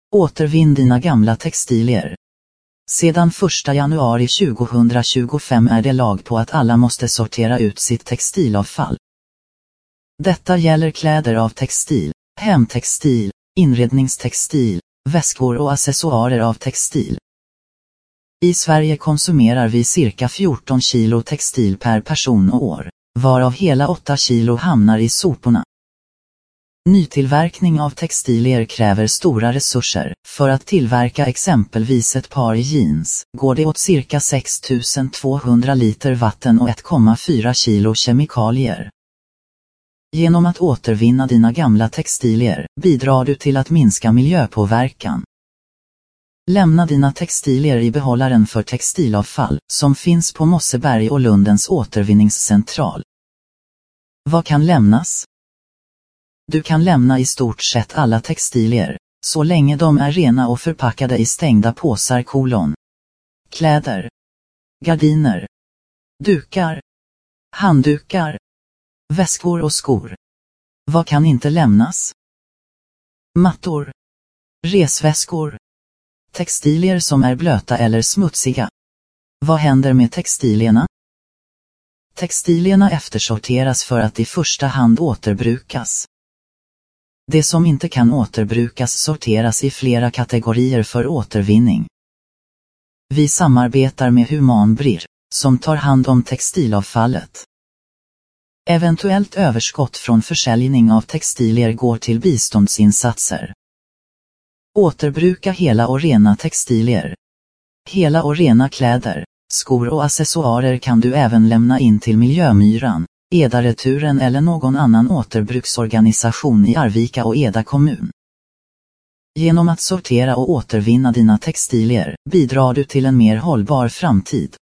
Återvinn dina gamla textilier. Sedan 1 januari 2025 är det lag på att alla måste sortera ut sitt textilavfall. Detta gäller kläder av textil, hemtextil, inredningstextil, väskor och accessoarer av textil. I Sverige konsumerar vi cirka 14 kilo textil per person och år, varav hela 8 kilo hamnar i soporna. Nytillverkning av textilier kräver stora resurser. För att tillverka exempelvis ett par jeans går det åt cirka 6200 liter vatten och 1,4 kilo kemikalier. Genom att återvinna dina gamla textilier bidrar du till att minska miljöpåverkan. Lämna dina textilier i behållaren för textilavfall som finns på Mosseberg och Lundens återvinningscentral. Vad kan lämnas? Du kan lämna i stort sett alla textilier, så länge de är rena och förpackade i stängda påsar : kläder, gardiner, dukar, handdukar, väskor och skor. Vad kan inte lämnas? Mattor, resväskor, textilier som är blöta eller smutsiga. Vad händer med textilierna? Textilierna eftersorteras för att i första hand återbrukas. Det som inte kan återbrukas sorteras i flera kategorier för återvinning. Vi samarbetar med Humanbrir, som tar hand om textilavfallet. Eventuellt överskott från försäljning av textilier går till biståndsinsatser. Återbruka hela och rena textilier. Hela och rena kläder, skor och accessoarer kan du även lämna in till Miljömyran, Eda-Returen eller någon annan återbruksorganisation i Arvika och Eda kommun. Genom att sortera och återvinna dina textilier bidrar du till en mer hållbar framtid.